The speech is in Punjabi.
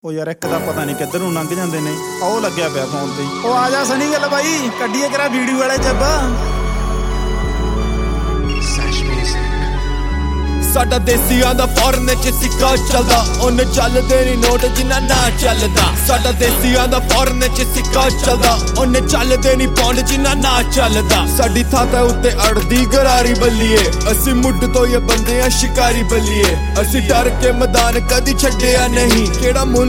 ਉਹ ਯਾਰ ਇੱਕ ਦਾ ਪਤਾ ਨਹੀਂ ਕਿੱਧਰ ਨੂੰ ਲੰਘ ਜਾਂਦੇ ਨੇ। ਉਹ ਲੱਗਿਆ ਪਿਆ ਫੋਨ ਤੇ। ਉਹ ਆ ਜਾ ਸਨੀ ਗੱਲ ਬਾਈ, ਕੱਢੀਏ ਕਰਾ ਵੀਡੀਓ ਵਾਲੇ ਜੱਬ। ਸਾਡਾ ਦੇਸੀਆਂ ਦਾ ਫੌਰਨ ਚ ਸਿੱਕਾ ਚੱਲਦਾ, ਉਹਨੇ ਚੱਲਦੇ ਨੀ ਨੋਟ ਜਿੰਨਾ ਨਾ ਚੱਲਦਾ। ਸਾਡਾ ਦੇਸੀਆਂ ਦਾ ਫੌਰਨ ਚ ਸਿੱਕਾ ਚੱਲਦਾ, ਉਹਨੇ ਚੱਲਦੇ ਨੀ ਪੌਂਡ ਜਿੰਨਾ ਨਾ ਚੱਲਦਾ। ਸਾਡੀ ਥਾਂ ਤੇ ਉੱਤੇ ਅੜਦੀ ਗਰਾਰੀ ਬੱਲੀਏ, ਅਸੀਂ ਮੁੱਢ ਤੋਂ ਇਹ ਬੰਦੇ ਆ ਸ਼ਿਕਾਰੀ ਬੱਲੀਏ। ਅਸੀਂ ਡਰ ਕੇ ਮੈਦਾਨ ਕਦੀ ਛੱਡਿਆ ਨਹੀਂ, ਕਿਹੜਾ ਮੁੱਲ